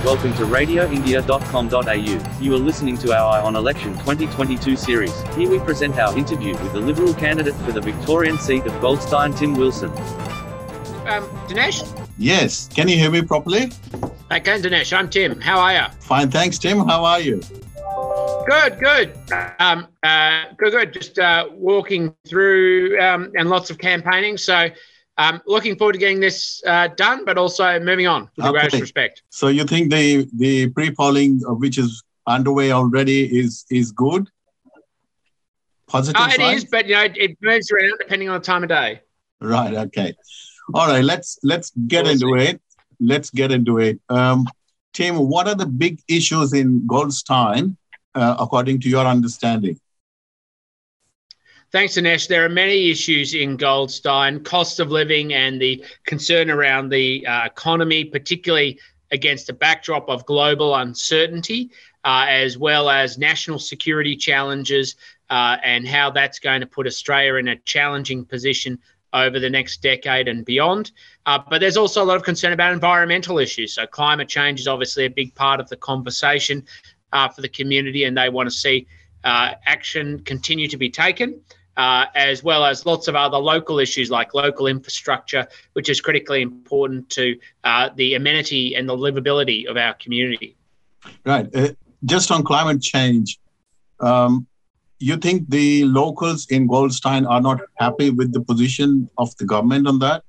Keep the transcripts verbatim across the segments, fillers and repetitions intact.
Welcome to radio india dot com dot a u. You are listening to our Eye on Election twenty twenty-two series. Here we present our interview with the Liberal candidate for the Victorian seat of Goldstein, Tim Wilson. Um, Dinesh? Yes. Can you hear me properly? I can, Dinesh. I'm Tim. How are you? Fine, thanks, Tim. How are you? Good, good. Um, uh, good, good. Just uh, walking through um, and lots of campaigning. So um, looking forward to getting this uh, done, but also moving on with the Okay. greatest respect. So you think the, the pre-polling, uh, which is underway already, is, is good? Positive Uh, it sign? is, but you know, it moves around depending on the time of day. Right, okay. All right, let's let's get We'll into see. it. Let's get into it. Um, Tim, what are the big issues in Goldstein, uh, according to your understanding? Thanks, Dinesh. There are many issues in Goldstein, cost of living and the concern around the uh, economy, particularly against the backdrop of global uncertainty, uh, as well as national security challenges uh, and how that's going to put Australia in a challenging position over the next decade and beyond. Uh, but there's also a lot of concern about environmental issues. So climate change is obviously a big part of the conversation uh, for the community, and they want to see uh, action continue to be taken, uh, as well as lots of other local issues like local infrastructure, which is critically important to uh, the amenity and the livability of our community. Right. Uh, just on climate change, um, you think the locals in Goldstein are not happy with the position of the government on that?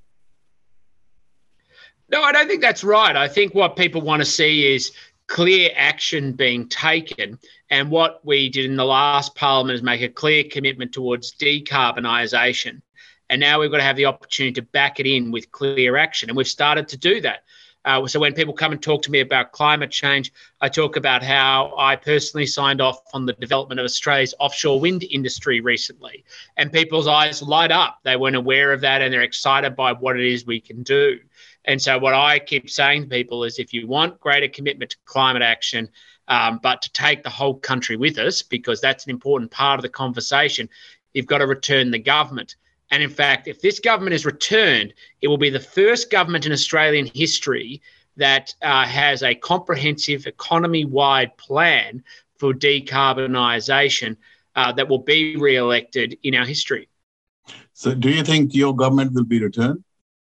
No, I don't think that's right. I think what people want to see is clear action being taken. And what we did in the last parliament is make a clear commitment towards decarbonisation. And now we've got to have the opportunity to back it in with clear action. And we've started to do that. Uh, so when people come and talk to me about climate change, I talk about how I personally signed off on the development of Australia's offshore wind industry recently. And people's eyes light up. They weren't aware of that and they're excited by what it is we can do. And so what I keep saying to people is if you want greater commitment to climate action, um, but to take the whole country with us, because that's an important part of the conversation, you've got to return the government. And in fact, if this government is returned, it will be the first government in Australian history that uh, has a comprehensive economy-wide plan for decarbonisation uh, that will be re-elected in our history. So do you think your government will be returned?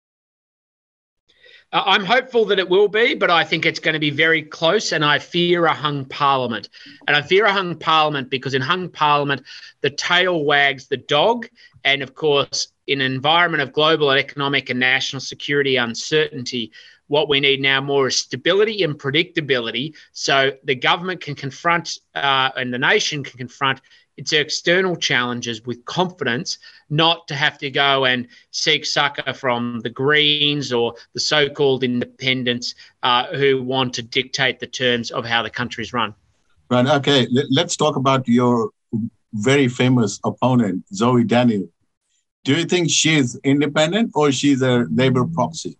Uh, I'm hopeful that it will be, but I think it's going to be very close, and I fear a hung parliament. And I fear a hung parliament because in hung parliament, the tail wags the dog. And of course, in an environment of global and economic and national security uncertainty, what we need now more is stability and predictability so the government can confront uh, and the nation can confront its external challenges with confidence, not to have to go and seek succor from the Greens or the so-called independents uh, who want to dictate the terms of how the country's run. Right. Okay. Let's talk about your very famous opponent, Zoe Daniel. Do you think she's independent or she's a Labor proxy?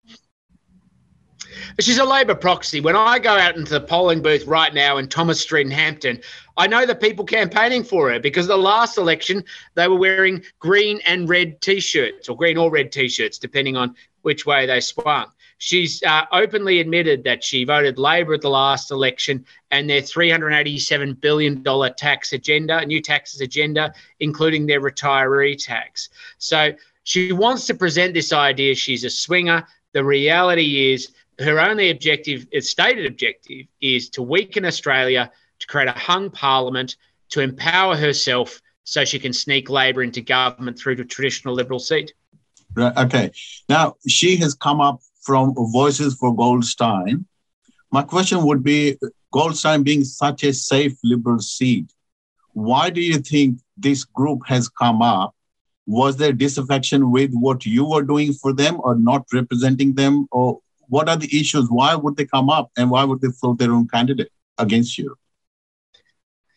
She's a Labor proxy. When I go out into the polling booth right now in Thomas Street in Hampton, I know the people campaigning for her because the last election, they were wearing green and red T-shirts or green or red T-shirts, depending on which way they swung. She's uh, openly admitted that she voted Labor at the last election and their three hundred eighty-seven billion dollars tax agenda, new taxes agenda, including their retiree tax. So she wants to present this idea she's a swinger. The reality is her only objective, its stated objective, is to weaken Australia, to create a hung parliament, to empower herself so she can sneak Labor into government through to a traditional Liberal seat. Right. Okay. Now, she has come up from Voices for Goldstein. My question would be, Goldstein being such a safe Liberal seat, why do you think this group has come up? Was there disaffection with what you were doing for them or not representing them? Or what are the issues? Why would they come up and why would they float their own candidate against you?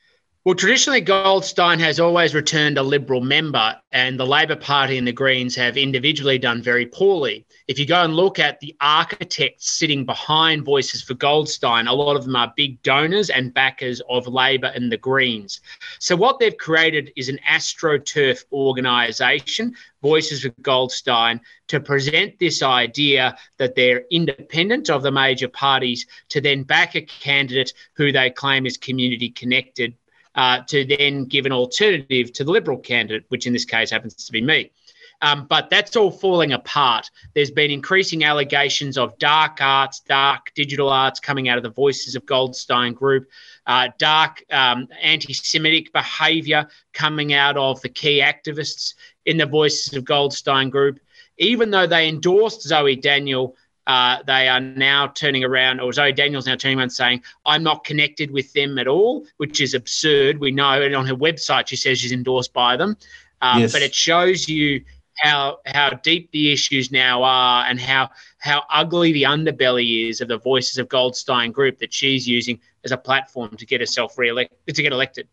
Well, traditionally, Goldstein has always returned a Liberal member, and the Labor Party and the Greens have individually done very poorly. If you go and look at the architects sitting behind Voices for Goldstein, a lot of them are big donors and backers of Labor and the Greens. So what they've created is an AstroTurf organisation, Voices for Goldstein, to present this idea that they're independent of the major parties to then back a candidate who they claim is community connected, Uh, to then give an alternative to the Liberal candidate, which in this case happens to be me. Um, but that's all falling apart. There's been increasing allegations of dark arts, dark digital arts coming out of the Voices of Goldstein group, uh, dark um, anti-Semitic behaviour coming out of the key activists in the Voices of Goldstein group. Even though they endorsed Zoe Daniel, Uh, they are now turning around, or Zoe Daniel's now turning around saying, I'm not connected with them at all, which is absurd. We know, and on her website she says she's endorsed by them. Um, Yes. But it shows you how how deep the issues now are and how how ugly the underbelly is of the Voices of Goldstein group that she's using as a platform to get herself re-elected, to get elected.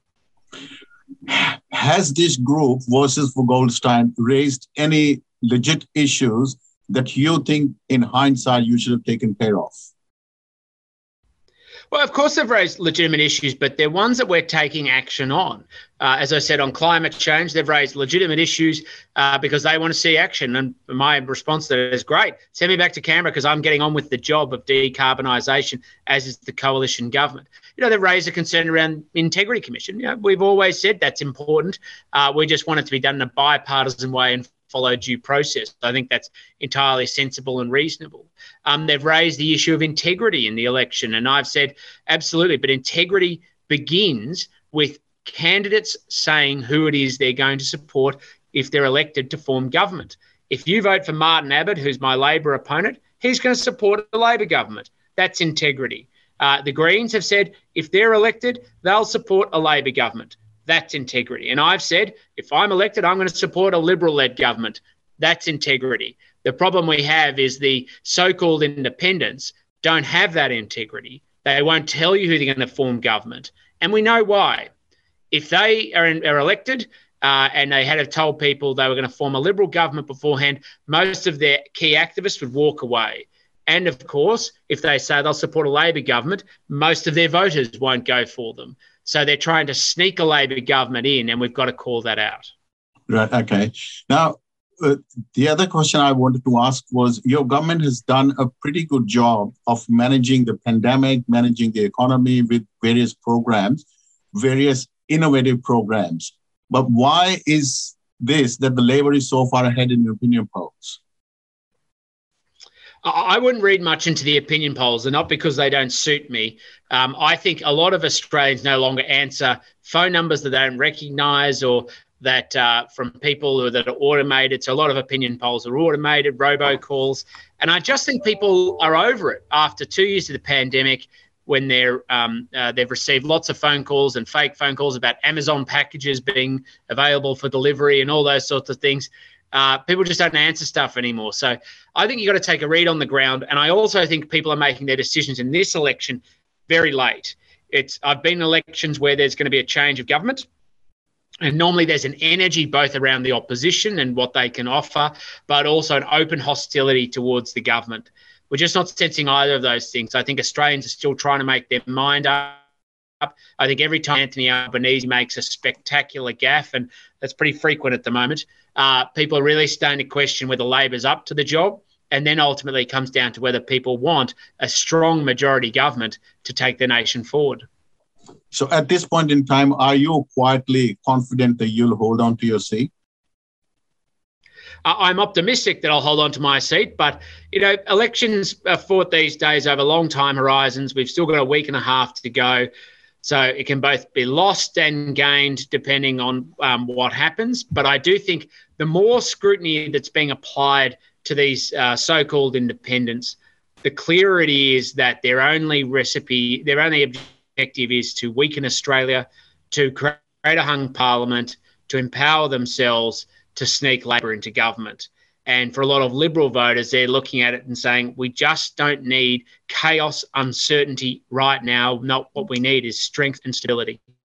Has this group, Voices for Goldstein, raised any legit issues that you think in hindsight you should have taken care of? Well, of course, they've raised legitimate issues, but they're ones that we're taking action on. Uh, as I said, on climate change, they've raised legitimate issues uh, because they want to see action. And my response to that is, great, send me back to Canberra because I'm getting on with the job of decarbonisation, as is the coalition government. You know, they've raised a concern around Integrity Commission. You know, we've always said that's important. Uh, we just want it to be done in a bipartisan way and follow due process. I think that's entirely sensible and reasonable. Um, they've raised the issue of integrity in the election, and I've said absolutely, but integrity begins with candidates saying who it is they're going to support if they're elected to form government. If you vote for Martin Abbott, who's my Labor opponent, he's going to support the Labor government. That's integrity. Uh, the Greens have said if they're elected, they'll support a Labor government. That's integrity. And I've said, if I'm elected, I'm going to support a Liberal-led government. That's integrity. The problem we have is the so-called independents don't have that integrity. They won't tell you who they're going to form government. And we know why. If they are, in, are elected uh, and they had have told people they were going to form a Liberal government beforehand, most of their key activists would walk away. And, of course, if they say they'll support a Labor government, most of their voters won't go for them. So they're trying to sneak a Labor government in, and we've got to call that out. Right. Okay. Now, uh, the other question I wanted to ask was, your government has done a pretty good job of managing the pandemic, managing the economy with various programs, various innovative programs. But why is this that the Labor is so far ahead in the opinion polls? I wouldn't read much into the opinion polls, and not because they don't suit me. Um, I think a lot of Australians no longer answer phone numbers that they don't recognise, or that uh, from people who, that are automated. So a lot of opinion polls are automated, robocalls. And I just think people are over it after two years of the pandemic, when they're, um, uh, they've received lots of phone calls and fake phone calls about Amazon packages being available for delivery and all those sorts of things. Uh, people just don't answer stuff anymore. So I think you've got to take a read on the ground. And I also think people are making their decisions in this election very late. It's I've been in elections where there's going to be a change of government. And normally there's an energy both around the opposition and what they can offer, but also an open hostility towards the government. We're just not sensing either of those things. I think Australians are still trying to make their mind up. I think every time Anthony Albanese makes a spectacular gaffe, and that's pretty frequent at the moment, uh, people are really starting to question whether Labor's up to the job. And then ultimately it comes down to whether people want a strong majority government to take the nation forward. So at this point in time, are you quietly confident that you'll hold on to your seat? I'm optimistic that I'll hold on to my seat, but, you know, elections are fought these days over long time horizons. We've still got a week and a half to go. So it can both be lost and gained depending on um, what happens. But I do think the more scrutiny that's being applied to these uh, so-called independents, the clearer it is that their only recipe, their only objective is to weaken Australia, to create a hung parliament, to empower themselves, to sneak Labor into government. And for a lot of Liberal voters, they're looking at it and saying, we just don't need chaos, uncertainty right now. Not what we need is strength and stability.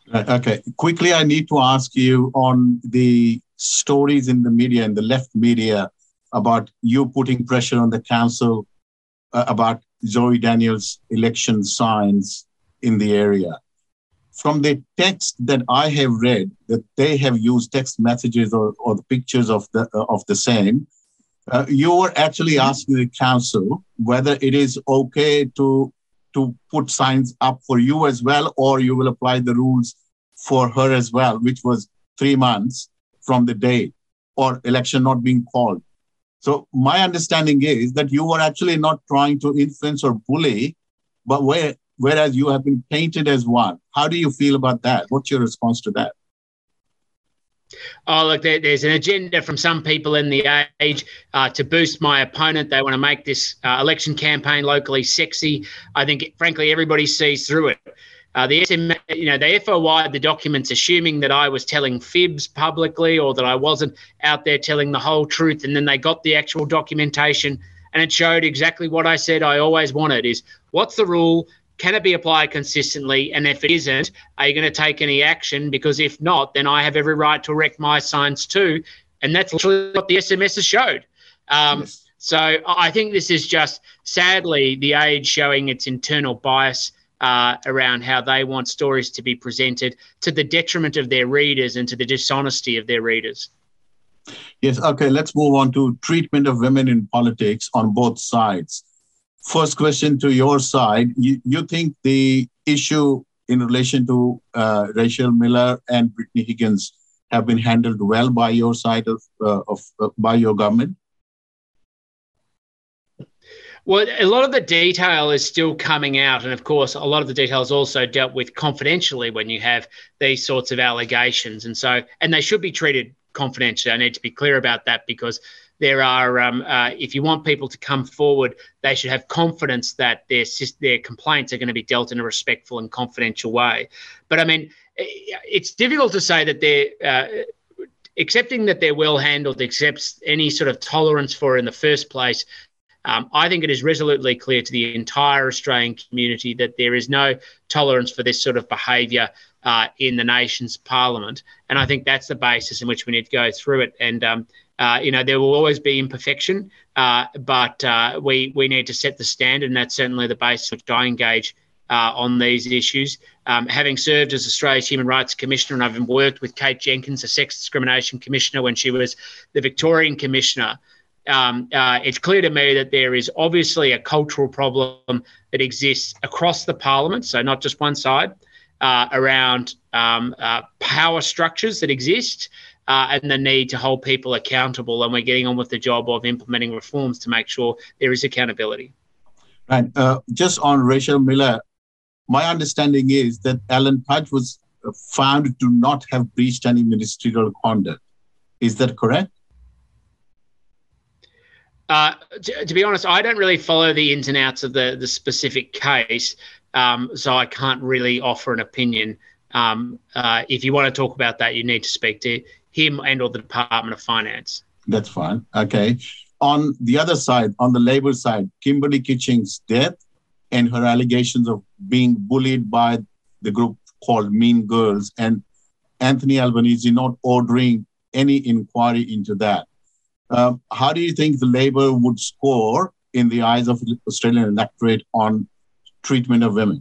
Right, okay. Quickly, I need to ask you on the stories in the media, in the left media, about you putting pressure on the council uh, about Zoe Daniels' election signs in the area. From the text that I have read, that they have used text messages or, or the pictures of the uh, of the same, uh, you were actually asking the council whether it is okay to to put signs up for you as well, or you will apply the rules for her as well, which was three months from the day or election not being called. So my understanding is that you were actually not trying to influence or bully, but where, whereas you have been painted as one. How do you feel about that? What's your response to that? Oh, look, there, there's an agenda from some people in the age uh, to boost my opponent. They want to make this uh, election campaign locally sexy. I think, frankly, everybody sees through it. Uh, the S M, you know, the F O I, the documents, assuming that I was telling fibs publicly or that I wasn't out there telling the whole truth, and then they got the actual documentation and it showed exactly what I said I always wanted: is what's the rule? Can it be applied consistently? And if it isn't, are you going to take any action? Because if not, then I have every right to erect my signs too. And that's literally what the S M S has showed. Um, yes. So I think this is just, sadly, the age showing its internal bias uh, around how they want stories to be presented, to the detriment of their readers and to the dishonesty of their readers. Yes, okay, let's move on to treatment of women in politics on both sides. First question to your side, you, you think the issue in relation to uh, Rachel Miller and Brittany Higgins have been handled well by your side of, uh, of uh, by your government? Well, a lot of the detail is still coming out. And of course, a lot of the detail is also dealt with confidentially when you have these sorts of allegations. And so, and they should be treated confidentially. I need to be clear about that, because there are, um, uh, if you want people to come forward, they should have confidence that their, their complaints are going to be dealt in a respectful and confidential way. But I mean, it's difficult to say that they're, uh, accepting that they're well handled, accepts any sort of tolerance for it in the first place. Um, I think it is resolutely clear to the entire Australian community that there is no tolerance for this sort of behaviour uh, in the nation's parliament. And I think that's the basis in which we need to go through it. And, um, uh, you know, there will always be imperfection, uh, but uh, we, we need to set the standard, and that's certainly the basis on which I engage uh, on these issues. Um, having served as Australia's Human Rights Commissioner, and I've worked with Kate Jenkins, the Sex Discrimination Commissioner, when she was the Victorian Commissioner, Um, uh, it's clear to me that there is obviously a cultural problem that exists across the parliament, so not just one side, uh, around um, uh, power structures that exist uh, and the need to hold people accountable. And we're getting on with the job of implementing reforms to make sure there is accountability. Right. Uh, just on Rachel Miller, my understanding is that Alan Tudge was found to not have breached any ministerial conduct. Is that correct? Uh, to, to be honest, I don't really follow the ins and outs of the, the specific case, um, so I can't really offer an opinion. Um, uh, if you want to talk about that, you need to speak to him and or the Department of Finance. That's fine. Okay. On the other side, on the Labor side, Kimberly Kitching's death and her allegations of being bullied by the group called Mean Girls, and Anthony Albanese not ordering any inquiry into that. Uh, how do you think the Labor would score in the eyes of the Australian electorate on treatment of women?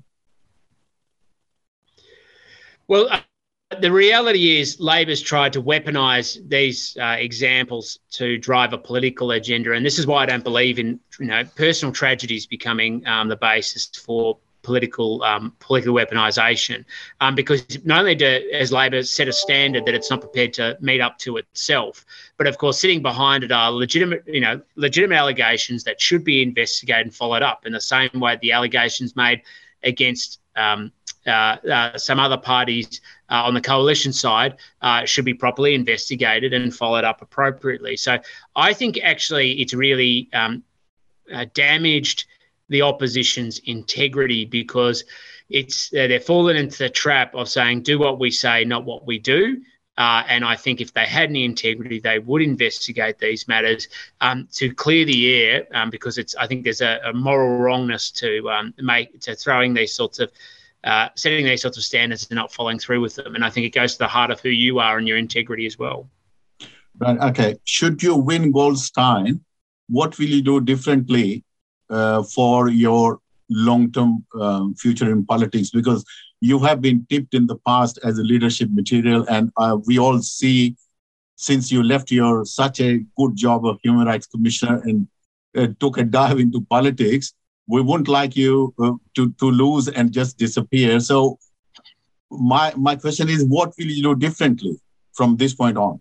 Well, uh, the reality is Labor's tried to weaponise these uh, examples to drive a political agenda, and this is why I don't believe in, you know, personal tragedies becoming um, the basis for political um, political weaponisation, um, because not only do, has Labor set a standard that it's not prepared to meet up to itself, but of course sitting behind it are legitimate, you know, legitimate allegations that should be investigated and followed up in the same way the allegations made against um, uh, uh, some other parties uh, on the coalition side uh, should be properly investigated and followed up appropriately. So I think actually it's really um, uh, damaged the opposition's integrity, because it's uh, they're fallen into the trap of saying, do what we say, not what we do. Uh, and I think if they had any integrity, they would investigate these matters um, to clear the air, um, because it's I think there's a, a moral wrongness to um, make to throwing these sorts of uh, setting these sorts of standards and not following through with them. And I think it goes to the heart of who you are and your integrity as well. Right. Okay. Should you win Goldstein, what will you do differently uh, for your long-term um, future in politics? Because you have been tipped in the past as a leadership material, and uh, we all see, since you left your such a good job of Human Rights Commissioner and uh, took a dive into politics, we wouldn't like you uh, to, to lose and just disappear. So my, my question is, what will you do differently from this point on?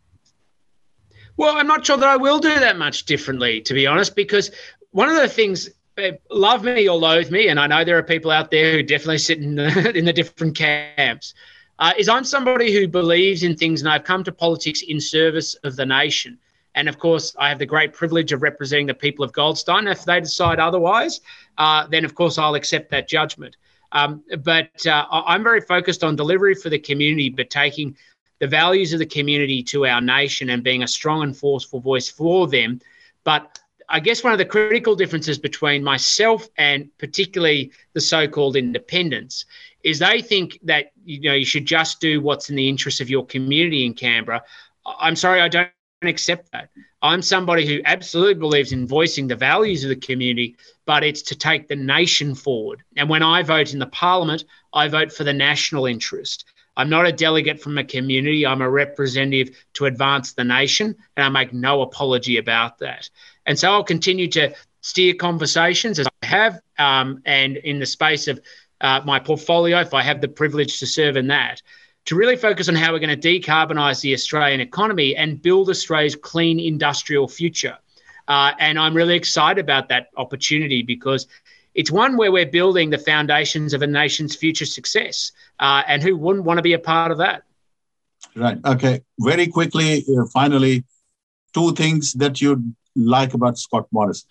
Well, I'm not sure that I will do that much differently, to be honest, because one of the things, love me or loathe me, and I know there are people out there who definitely sit in the, in the different camps, uh, is I'm somebody who believes in things, and I've come to politics in service of the nation. And, of course, I have the great privilege of representing the people of Goldstein. If they decide otherwise, uh, then, of course, I'll accept that judgment. Um, but uh, I'm very focused on delivery for the community, but taking the values of the community to our nation and being a strong and forceful voice for them. But I guess one of the critical differences between myself and particularly the so-called independents is they think that, you know, you should just do what's in the interest of your community in Canberra. I'm sorry, I don't accept that. I'm somebody who absolutely believes in voicing the values of the community, but it's to take the nation forward. And when I vote in the parliament, I vote for the national interest. I'm not a delegate from a community. I'm a representative to advance the nation, and I make no apology about that. And so I'll continue to steer conversations as I have, um, and in the space of uh, my portfolio, if I have the privilege to serve in that, to really focus on how we're going to decarbonise the Australian economy and build Australia's clean industrial future. Uh, and I'm really excited about that opportunity because it's one where we're building the foundations of a nation's future success. Uh, and who wouldn't want to be a part of that? Right. Okay. Very quickly, uh, finally, two things that you like about Scott Morrison.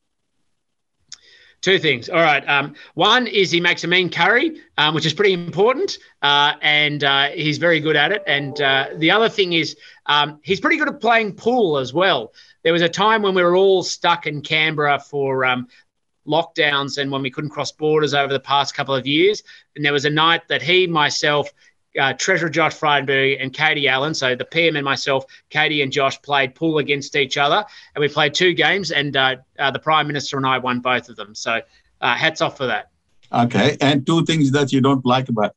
Two things. All right. Um, one is he makes a mean curry, um, which is pretty important, uh, and uh, he's very good at it. And uh, the other thing is um, he's pretty good at playing pool as well. There was a time when we were all stuck in Canberra for um, lockdowns and when we couldn't cross borders over the past couple of years. And there was a night that he, myself, uh, Treasurer Josh Frydenberg and Katie Allen, so the P M and myself, Katie and Josh played pool against each other. And we played two games and uh, uh, the Prime Minister and I won both of them. So uh, hats off for that. Okay. And two things that you don't like about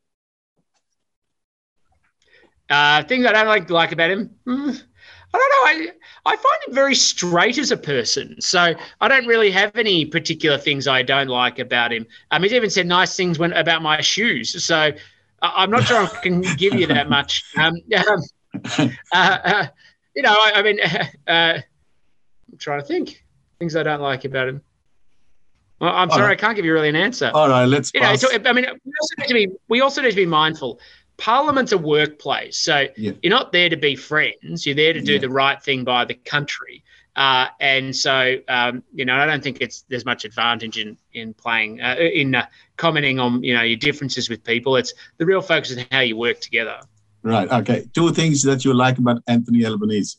him. Uh, things I don't like, like about him? Mm. I don't know. I, I find him very straight as a person. So I don't really have any particular things I don't like about him. Um, he's even said nice things when, about my shoes. So uh, I'm not sure I can give you that much. Um, um, uh, uh, you know, I, I mean, uh, I'm trying to think. Things I don't like about him. Well, I'm All sorry, right. I can't give you really an answer. All right, let's you know, so, I mean, we also need to be, we also need to be mindful. Parliament's a workplace, so yeah. You're not there to be friends. You're there to do yeah. the right thing by the country, uh, and so um, you know I don't think it's there's much advantage in in playing uh, in uh, commenting on you know your differences with people. It's the real focus is how you work together. Right. Okay. Two things that you like about Anthony Albanese.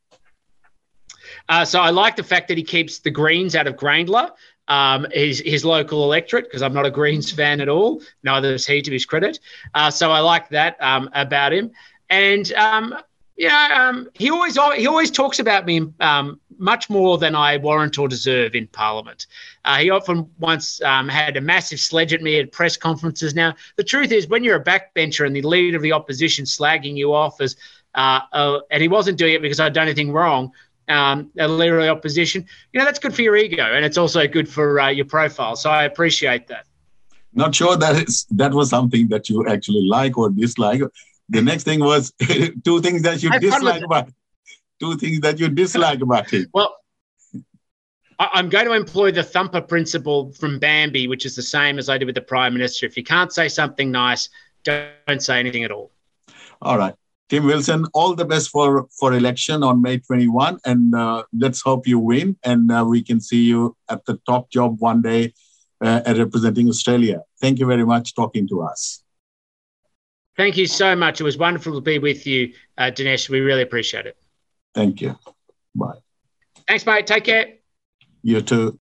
Uh, so I like the fact that he keeps the Greens out of Grayndler. Um, his, his local electorate, because I'm not a Greens fan at all. Neither is he, to his credit. Uh, so I like that um, about him. And, um, you know, um, he always he always talks about me um, much more than I warrant or deserve in Parliament. Uh, he often once um, had a massive sledge at me at press conferences. Now, the truth is, when you're a backbencher and the leader of the opposition slagging you off as, uh, uh, and he wasn't doing it because I'd done anything wrong, Um, a leader of the opposition, you know, that's good for your ego and it's also good for uh, your profile. So I appreciate that. Not sure that is, that was something that you actually like or dislike. The next thing was two things that you dislike about two things that you dislike about him. Well, I, I'm going to employ the thumper principle from Bambi, which is the same as I did with the Prime Minister. If you can't say something nice, don't, don't say anything at all. All right. Tim Wilson, all the best for, for election on May twenty-first, and uh, let's hope you win, and uh, we can see you at the top job one day uh, at representing Australia. Thank you very much for talking to us. Thank you so much. It was wonderful to be with you, uh, Dinesh. We really appreciate it. Thank you. Bye. Thanks, mate. Take care. You too.